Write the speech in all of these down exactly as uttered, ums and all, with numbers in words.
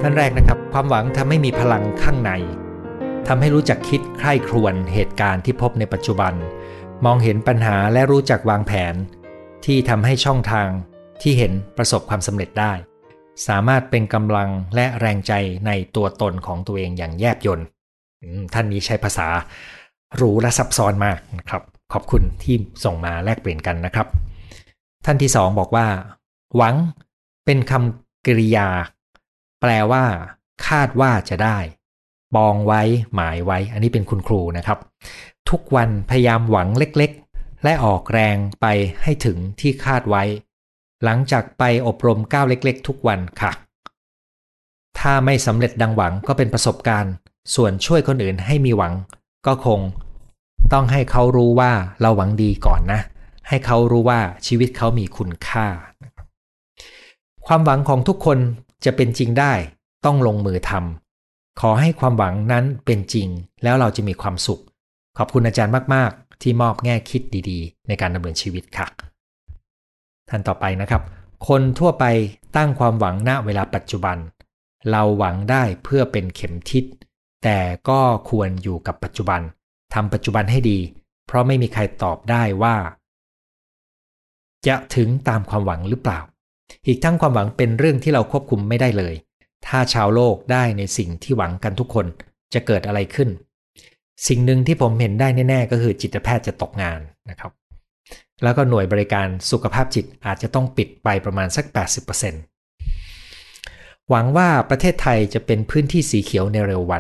ท่านแรกนะครับความหวังทำให้มีพลังข้างในทำให้รู้จักคิดใคร่ครวญเหตุการณ์ที่พบในปัจจุบันมองเห็นปัญหาและรู้จักวางแผนที่ทำให้ช่องทางที่เห็นประสบความสำเร็จได้สามารถเป็นกำลังและแรงใจในตัวตนของตัวเองอย่างแยบยลท่านนี้ใช้ภาษาหรูและซับซ้อนมากนะครับขอบคุณที่ส่งมาแลกเปลี่ยนกันนะครับท่านที่สองบอกว่าหวังเป็นคำกริยาแปลว่าคาดว่าจะได้ปองไว้หมายไว้อันนี้เป็นคุณครูนะครับทุกวันพยายามหวังเล็กๆและออกแรงไปให้ถึงที่คาดไว้หลังจากไปอบรมก้าวเล็กๆทุกวันค่ะถ้าไม่สำเร็จดังหวังก็เป็นประสบการณ์ส่วนช่วยคนอื่นให้มีหวังก็คงต้องให้เขารู้ว่าเราหวังดีก่อนนะให้เขารู้ว่าชีวิตเขามีคุณค่าความหวังของทุกคนจะเป็นจริงได้ต้องลงมือทำขอให้ความหวังนั้นเป็นจริงแล้วเราจะมีความสุขขอบคุณอาจารย์มากๆที่มอบแง่คิดดีๆในการดำเนินชีวิตค่ะท่านต่อไปนะครับคนทั่วไปตั้งความหวังณเวลาปัจจุบันเราหวังได้เพื่อเป็นเข็มทิศแต่ก็ควรอยู่กับปัจจุบันทำปัจจุบันให้ดีเพราะไม่มีใครตอบได้ว่าจะถึงตามความหวังหรือเปล่าอีกทั้งความหวังเป็นเรื่องที่เราควบคุมไม่ได้เลยถ้าชาวโลกได้ในสิ่งที่หวังกันทุกคนจะเกิดอะไรขึ้นสิ่งหนึ่งที่ผมเห็นได้แน่ๆก็คือจิตแพทย์จะตกงานนะครับแล้วก็หน่วยบริการสุขภาพจิตอาจจะต้องปิดไปประมาณสัก แปดสิบเปอร์เซ็นต์ หวังว่าประเทศไทยจะเป็นพื้นที่สีเขียวในเร็ววัน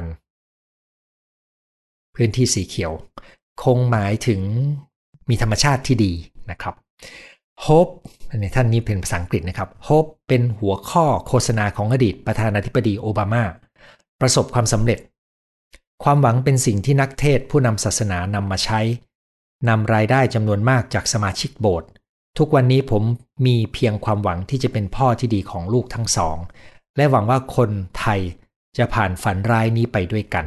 พื้นที่สีเขียวคงหมายถึงมีธรรมชาติที่ดีนะครับ Hope ในท่านนี้เป็นภาษาอังกฤษนะครับ Hope เป็นหัวข้อโฆษณาของอดีตประธานาธิบดีโอบามาประสบความสำเร็จความหวังเป็นสิ่งที่นักเทศผู้นำศาสนานำมาใช้นำรายได้จำนวนมากจากสมาชิกโบสถ์ทุกวันนี้ผมมีเพียงความหวังที่จะเป็นพ่อที่ดีของลูกทั้งสองและหวังว่าคนไทยจะผ่านฝันร้ายนี้ไปด้วยกัน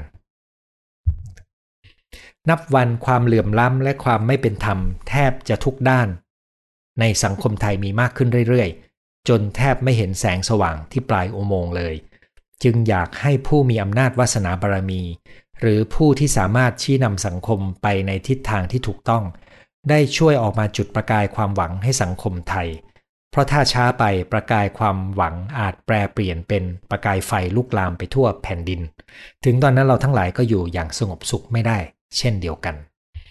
นับวันความเหลื่อมล้ำและความไม่เป็นธรรมแทบจะทุกด้านในสังคมไทยมีมากขึ้นเรื่อยๆจนแทบไม่เห็นแสงสว่างที่ปลายอุโมงค์เลยจึงอยากให้ผู้มีอำนาจวาสนาบารมีหรือผู้ที่สามารถชี้นำสังคมไปในทิศทางที่ถูกต้องได้ช่วยออกมาจุดประกายความหวังให้สังคมไทยเพราะถ้าช้าไปประกายความหวังอาจแปรเปลี่ยนเป็นประกายไฟลุกลามไปทั่วแผ่นดินถึงตอนนั้นเราทั้งหลายก็อยู่อย่างสงบสุขไม่ได้เช่นเดียวกัน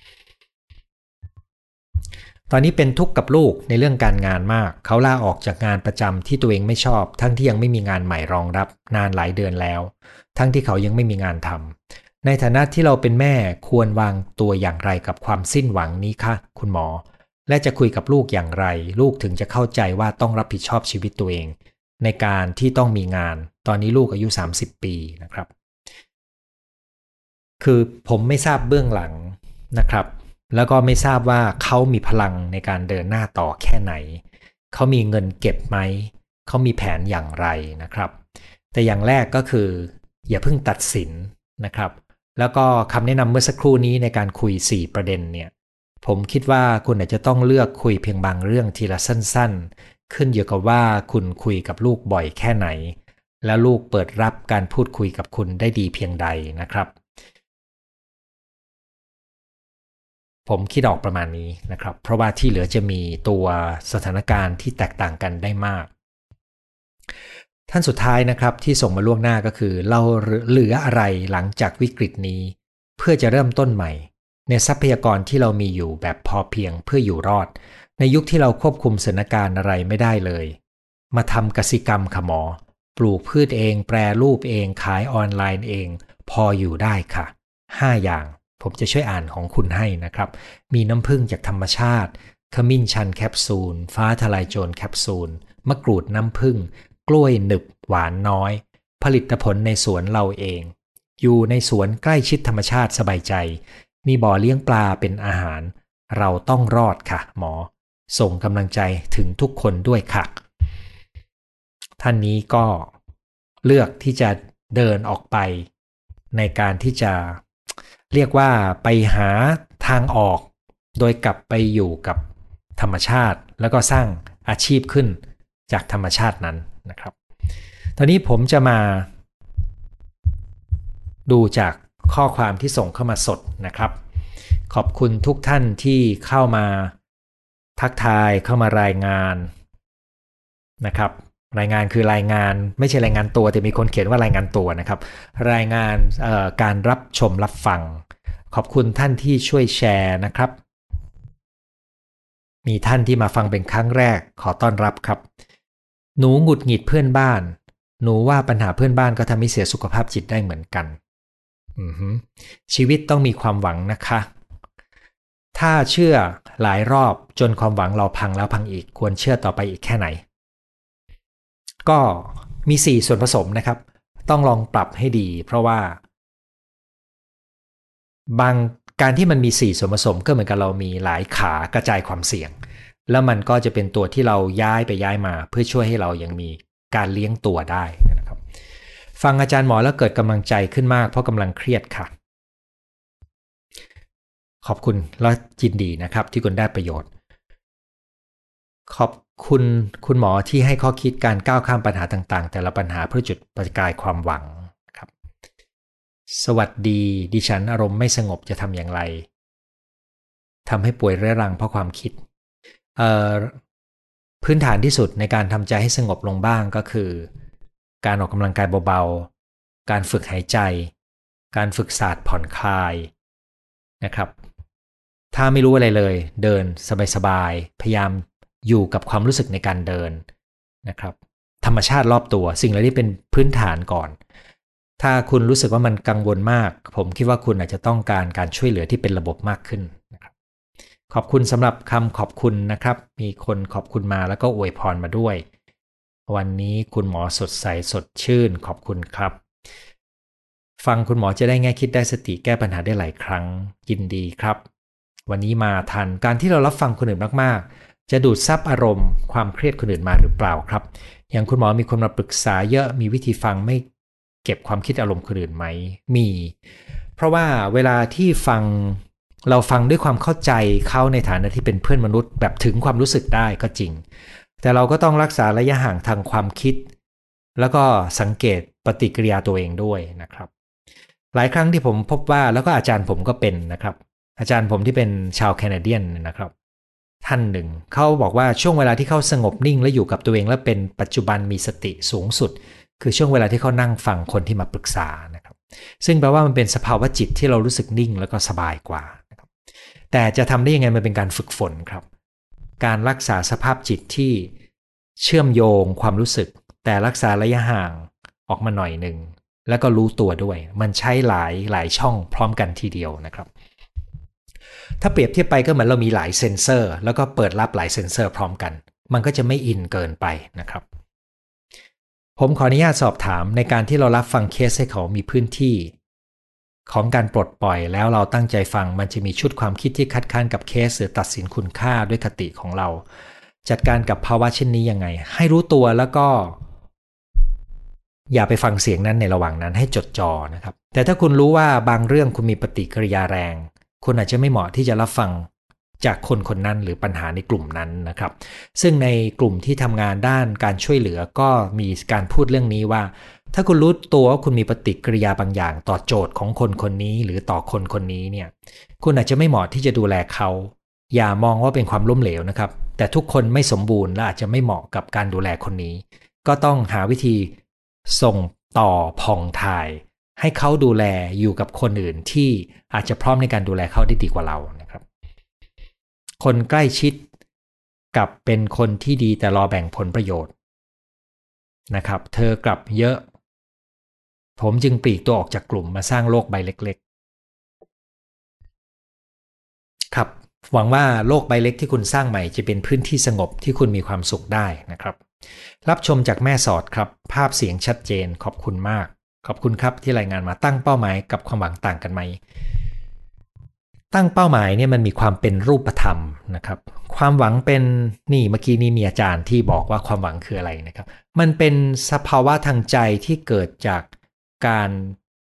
ตอนนี้เป็นทุกข์กับลูกในเรื่องการงานมากเขาลาออกจากงานประจำที่ตัวเองไม่ชอบทั้งที่ยังไม่มีงานใหม่รองรับนานหลายเดือนแล้วทั้งที่เขายังไม่มีงานทำในฐานะที่เราเป็นแม่ควรวางตัวอย่างไรกับความสิ้นหวังนี้คะคุณหมอและจะคุยกับลูกอย่างไรลูกถึงจะเข้าใจว่าต้องรับผิดชอบชีวิตตัวเองในการที่ต้องมีงานตอนนี้ลูกอายุสามสิบปีนะครับคือผมไม่ทราบเบื้องหลังนะครับแล้วก็ไม่ทราบว่าเขามีพลังในการเดินหน้าต่อแค่ไหนเขามีเงินเก็บไหมเขามีแผนอย่างไรนะครับแต่อย่างแรกก็คืออย่าเพิ่งตัดสินนะครับแล้วก็คำแนะนำเมื่อสักครู่นี้ในการคุยสี่ประเด็นเนี่ยผมคิดว่าคุณอาจจะต้องเลือกคุยเพียงบางเรื่องทีละสั้นๆขึ้นอยู่กับว่าคุณคุยกับลูกบ่อยแค่ไหนและลูกเปิดรับการพูดคุยกับคุณได้ดีเพียงใดนะครับผมคิดออกประมาณนี้นะครับเพราะว่าที่เหลือจะมีตัวสถานการณ์ที่แตกต่างกันได้มากท่านสุดท้ายนะครับที่ส่งมาล่วงหน้าก็คือเราเหลืออะไรหลังจากวิกฤตนี้เพื่อจะเริ่มต้นใหม่ในทรัพยากรที่เรามีอยู่แบบพอเพียงเพื่ออยู่รอดในยุคที่เราควบคุมสถานการณ์อะไรไม่ได้เลยมาทำกสิกรรมค่ะหมอปลูกพืชเองแปรรูปเองขายออนไลน์เองพออยู่ได้ค่ะห้าอย่างผมจะช่วยอ่านของคุณให้นะครับมีน้ำผึ้งจากธรรมชาติขมิ้นชันแคปซูลฟ้าทลายโจรแคปซูลมะกรูดน้ำผึ้งกล้วยหนึบหวานน้อยผลิตผลในสวนเราเองอยู่ในสวนใกล้ชิดธรรมชาติสบายใจมีบ่อเลี้ยงปลาเป็นอาหารเราต้องรอดค่ะหมอส่งกำลังใจถึงทุกคนด้วยค่ะท่านนี้ก็เลือกที่จะเดินออกไปในการที่จะเรียกว่าไปหาทางออกโดยกลับไปอยู่กับธรรมชาติแล้วก็สร้างอาชีพขึ้นจากธรรมชาตินั้นนะครับตอนนี้ผมจะมาดูจากข้อความที่ส่งเข้ามาสดนะครับขอบคุณทุกท่านที่เข้ามาทักทายเข้ามารายงานนะครับรายงานคือรายงานไม่ใช่รายงานตัวแต่มีคนเขียนว่ารายงานตัวนะครับรายงานการรับชมรับฟังขอบคุณท่านที่ช่วยแชร์นะครับมีท่านที่มาฟังเป็นครั้งแรกขอต้อนรับครับหนูหงุดหงิดเพื่อนบ้านหนูว่าปัญหาเพื่อนบ้านก็ทำให้เสียสุขภาพจิตได้เหมือนกันชีวิตต้องมีความหวังนะคะถ้าเชื่อหลายรอบจนความหวังเราพังแล้วพังอีกควรเชื่อต่อไปอีกแค่ไหนก็มีสี่ส่วนผสมนะครับต้องลองปรับให้ดีเพราะว่าบางการที่มันมีสี่ส่วนผสมก็เหมือนกับเรามีหลายขากระจายความเสี่ยงแล้วมันก็จะเป็นตัวที่เราย้ายไปย้ายมาเพื่อช่วยให้เรายังมีการเลี้ยงตัวได้นะครับฟังอาจารย์หมอแล้วเกิดกำลังใจขึ้นมากเพราะกำลังเครียดค่ะขอบคุณและยินดีนะครับที่คุณได้ประโยชน์ขอบคุณคุณหมอที่ให้ข้อคิดการก้าวข้ามปัญหาต่างๆแต่ละปัญหาเพื่อจุดประกายความหวังครับสวัสดีดิฉันอารมณ์ไม่สงบจะทำอย่างไรทำให้ป่วยเรื้อรังเพราะความคิดพื้นฐานที่สุดในการทำใจให้สงบลงบ้างก็คือการออกกำลังกายเบาๆการฝึกหายใจการฝึกศาสตร์ผ่อนคลายนะครับถ้าไม่รู้อะไรเลยเดินสบายๆพยายามอยู่กับความรู้สึกในการเดินนะครับธรรมชาติรอบตัวสิ่งเหล่านี้เป็นพื้นฐานก่อนถ้าคุณรู้สึกว่ามันกังวลมากผมคิดว่าคุณอาจจะต้องการการช่วยเหลือที่เป็นระบบมากขึ้นนะครับขอบคุณสำหรับคำขอบคุณนะครับมีคนขอบคุณมาแล้วก็อวยพรมาด้วยวันนี้คุณหมอสดใสสดชื่นขอบคุณครับฟังคุณหมอจะได้แง่คิดได้สติแก้ปัญหาได้หลายครั้งยินดีครับวันนี้มาทันการที่เรารับฟังคนอื่นมากๆจะดูดซับอารมณ์ความเครียดคนอื่นมาหรือเปล่าครับอย่างคุณหมอมีคนมาปรึกษาเยอะมีวิธีฟังไม่เก็บความคิดอารมณ์คนอื่นไหมมีเพราะว่าเวลาที่ฟังเราฟังด้วยความเข้าใจเขาในฐานะที่เป็นเพื่อนมนุษย์แบบถึงความรู้สึกได้ก็จริงแต่เราก็ต้องรักษาระยะห่างทางความคิดแล้วก็สังเกตปฏิกิริยาตัวเองด้วยนะครับหลายครั้งที่ผมพบว่าแล้วก็อาจารย์ผมก็เป็นนะครับอาจารย์ผมที่เป็นชาวแคนาเดียนนะครับท่านหนึ่งเขาบอกว่าช่วงเวลาที่เขาสงบนิ่งและอยู่กับตัวเองและเป็นปัจจุบันมีสติสูงสุดคือช่วงเวลาที่เขานั่งฟังคนที่มาปรึกษานะครับซึ่งแปลว่ามันเป็นสภาวะจิตที่เรารู้สึกนิ่งแล้วก็สบายกว่านะครับแต่จะทำได้ยังไงมันเป็นการฝึกฝนครับการรักษาสภาพจิตที่เชื่อมโยงความรู้สึกแต่รักษาระยะห่างออกมาหน่อยหนึ่งแล้วก็รู้ตัวด้วยมันใช้หลายหลายช่องพร้อมกันทีเดียวนะครับถ้าเปรียบเทียบไปก็เหมือนเรามีหลายเซ็นเซอร์แล้วก็เปิดรับหลายเซ็นเซอร์พร้อมกันมันก็จะไม่อินเกินไปนะครับผมขออนุญาตสอบถามในการที่เรารับฟังเคสให้เขามีพื้นที่ของการปลดปล่อยแล้วเราตั้งใจฟังมันจะมีชุดความคิดที่คัดค้านกับเคสหรือตัดสินคุณค่าด้วยคติของเราจัดการกับภาวะเช่นนี้ยังไงให้รู้ตัวแล้วก็อย่าไปฟังเสียงนั้นในระหว่างนั้นให้จดจ่อนะครับแต่ถ้าคุณรู้ว่าบางเรื่องคุณมีปฏิกิริยาแรงคุณอาจจะไม่เหมาะที่จะรับฟังจากคนคนนั้นหรือปัญหาในกลุ่มนั้นนะครับซึ่งในกลุ่มที่ทำงานด้านการช่วยเหลือก็มีการพูดเรื่องนี้ว่าถ้าคุณรู้ตัวว่าคุณมีปฏิกิริยาบางอย่างต่อโจทย์ของคนคนนี้หรือต่อคนคนนี้เนี่ยคุณอาจจะไม่เหมาะที่จะดูแลเขาอย่ามองว่าเป็นความล้มเหลวนะครับแต่ทุกคนไม่สมบูรณ์และอาจจะไม่เหมาะกับการดูแลคนนี้ก็ต้องหาวิธีส่งต่อผ่องถ่ายให้เขาดูแลอยู่กับคนอื่นที่อาจจะพร้อมในการดูแลเขาได้ดีกว่าเรานะครับคนใกล้ชิดกับเป็นคนที่ดีแต่รอแบ่งผลประโยชน์นะครับเธอกลับเยอะผมจึงปลีกตัวออกจากกลุ่มมาสร้างโลกใบเล็กๆครับหวังว่าโลกใบเล็กที่คุณสร้างใหม่จะเป็นพื้นที่สงบที่คุณมีความสุขได้นะครับรับชมจากแม่สอดครับภาพเสียงชัดเจนขอบคุณมากขอบคุณครับที่รายงานมาตั้งเป้าหมายกับความหวังต่างกันไหมตั้งเป้าหมายเนี่ยมันมีความเป็นรูปธรรมนะครับความหวังเป็นนี่เมื่อกี้นี่มีอาจารย์ที่บอกว่าความหวังคืออะไรนะครับมันเป็นสภาวะทางใจที่เกิดจากการ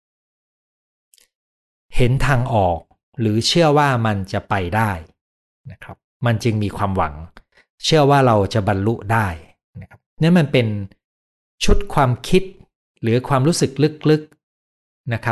เห็นทางออกหรือเชื่อว่ามันจะไปได้นะครับมันจึงมีความหวังเชื่อว่าเราจะบรรลุได้นะครับนั่นมันเป็นชุดความคิดหรือความรู้สึกลึกๆนะครับ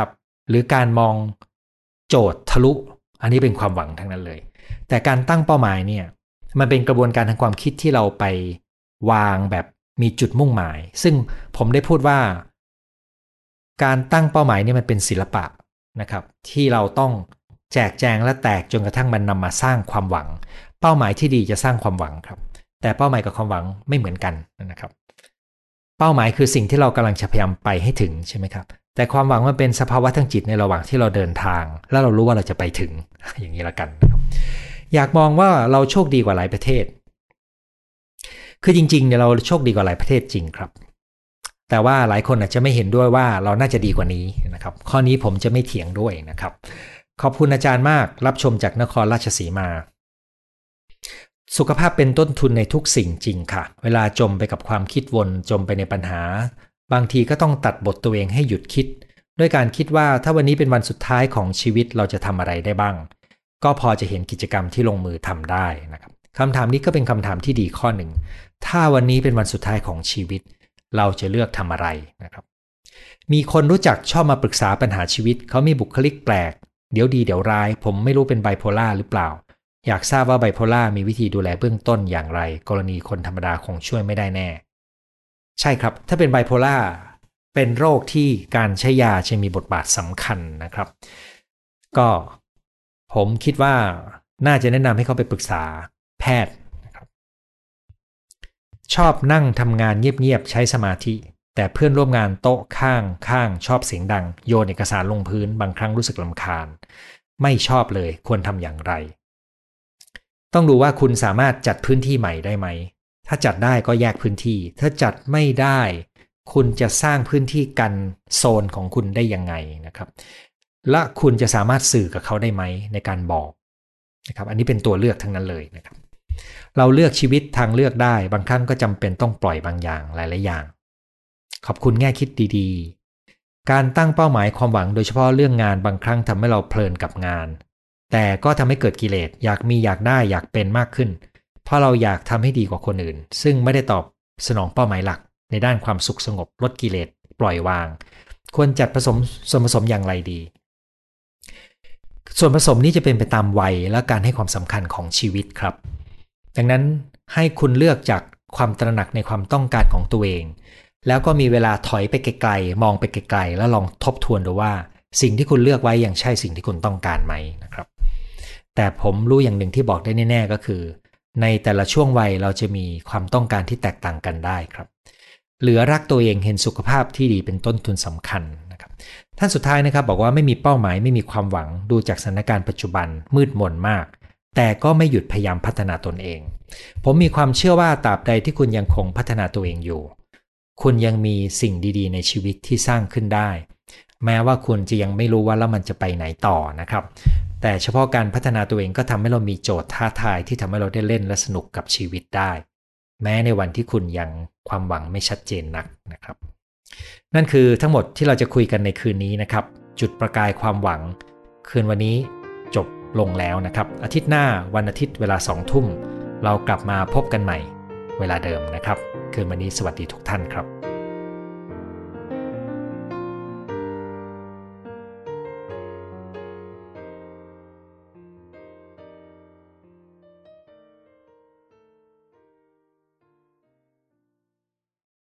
หรือการมองโจทย์ทะลุอันนี้เป็นความหวังทั้งนั้นเลยแต่การตั้งเป้าหมายเนี่ยมันเป็นกระบวนการทางความคิดที่เราไปวางแบบมีจุดมุ่งหมายซึ่งผมได้พูดว่าการตั้งเป้าหมายนี่มันเป็นศิลปะนะครับที่เราต้องแจกแจงและแตกจนกระทั่งมันนำมาสร้างความหวังเป้าหมายที่ดีจะสร้างความหวังครับแต่เป้าหมายกับความหวังไม่เหมือนกันนะครับเป้าหมายคือสิ่งที่เรากำลังจะพยายามไปให้ถึงใช่ไหมครับแต่ความหวังมันเป็นสภาวะทางจิตในระหว่างที่เราเดินทางแล้วเรารู้ว่าเราจะไปถึงอย่างนี้ละกันนะครับอยากมองว่าเราโชคดีกว่าหลายประเทศคือจริงๆเนี่ยเราโชคดีกว่าหลายประเทศจริงครับแต่ว่าหลายคนอาจจะไม่เห็นด้วยว่าเราน่าจะดีกว่านี้นะครับข้อนี้ผมจะไม่เถียงด้วยนะครับขอบคุณอาจารย์มากรับชมจากนครราชสีมาสุขภาพเป็นต้นทุนในทุกสิ่งจริงค่ะเวลาจมไปกับความคิดวนจมไปในปัญหาบางทีก็ต้องตัดบทตัวเองให้หยุดคิดด้วยการคิดว่าถ้าวันนี้เป็นวันสุดท้ายของชีวิตเราจะทำอะไรได้บ้างก็พอจะเห็นกิจกรรมที่ลงมือทำได้นะครับคำถามนี้ก็เป็นคำถามที่ดีข้อหนึ่งถ้าวันนี้เป็นวันสุดท้ายของชีวิตเราจะเลือกทำอะไรนะครับมีคนรู้จักชอบมาปรึกษาปัญหาชีวิตเขามีบุคลิกแปลกเดี๋ยวดีเดี๋ยวร้ายผมไม่รู้เป็นไบโพล่าหรือเปล่าอยากทราบว่าไบโพล่ามีวิธีดูแลเบื้องต้นอย่างไรกรณีคนธรรมดาคงช่วยไม่ได้แน่ใช่ครับถ้าเป็นไบโพล่าเป็นโรคที่การใช้ยาจะมีบทบาทสำคัญนะครับก็ผมคิดว่าน่าจะแนะนำให้เขาไปปรึกษาแพทย์นะครับชอบนั่งทำงานเงียบๆใช้สมาธิแต่เพื่อนร่วมงานโต๊ะข้างข้างชอบเสียงดังโยนเอกสารลงพื้นบางครั้งรู้สึกรำคาญไม่ชอบเลยควรทำอย่างไรต้องดูว่าคุณสามารถจัดพื้นที่ใหม่ได้ไหมถ้าจัดได้ก็แยกพื้นที่ถ้าจัดไม่ได้คุณจะสร้างพื้นที่กันโซนของคุณได้ยังไงนะครับและคุณจะสามารถสื่อกับเขาได้ไหมในการบอกนะครับอันนี้เป็นตัวเลือกทั้งนั้นเลยนะครับเราเลือกชีวิตทางเลือกได้บางครั้งก็จำเป็นต้องปล่อยบางอย่างหลายๆอย่างขอบคุณแง่คิดดีๆการตั้งเป้าหมายความหวังโดยเฉพาะเรื่องงานบางครั้งทำให้เราเพลินกับงานแต่ก็ทำให้เกิดกิเลสอยากมีอยากได้อยากเป็นมากขึ้นเพราะเราอยากทำให้ดีกว่าคนอื่นซึ่งไม่ได้ตอบสนองเป้าหมายหลักในด้านความสุขสงบลดกิเลสปล่อยวางควรจัดผสมส่วนผสมอย่างไรดีส่วนผสมนี้จะเป็นไปตามวัยและการให้ความสำคัญของชีวิตครับดังนั้นให้คุณเลือกจากความตระหนักในความต้องการของตัวเองแล้วก็มีเวลาถอยไปไกลๆมองไปไกลๆแล้วลองทบทวนดูว่าสิ่งที่คุณเลือกไว้ยังใช่สิ่งที่คุณต้องการไหมนะครับแต่ผมรู้อย่างหนึ่งที่บอกได้แน่ๆก็คือในแต่ละช่วงวัยเราจะมีความต้องการที่แตกต่างกันได้ครับเหลือรักตัวเองเห็นสุขภาพที่ดีเป็นต้นทุนสำคัญนะครับท่านสุดท้ายนะครับบอกว่าไม่มีเป้าหมายไม่มีความหวังดูจากสถานการณ์ปัจจุบันมืดมนมากแต่ก็ไม่หยุดพยายามพัฒนาตนเองผมมีความเชื่อว่าตราบใดที่คุณยังคงพัฒนาตัวเองอยู่คุณยังมีสิ่งดีๆในชีวิตที่สร้างขึ้นได้แม้ว่าคุณจะยังไม่รู้ว่าแล้วมันจะไปไหนต่อนะครับแต่เฉพาะการพัฒนาตัวเองก็ทำให้เรามีโจทย์ท้าทายที่ทำให้เราได้เล่นและสนุกกับชีวิตได้แม้ในวันที่คุณยังความหวังไม่ชัดเจนนักนะครับนั่นคือทั้งหมดที่เราจะคุยกันในคืนนี้นะครับจุดประกายความหวังคืนวันนี้จบลงแล้วนะครับอาทิตย์หน้าวันอาทิตย์เวลาสองทุ่มเรากลับมาพบกันใหม่เวลาเดิมนะครับคืนวันนี้สวัสดีทุกท่านครับ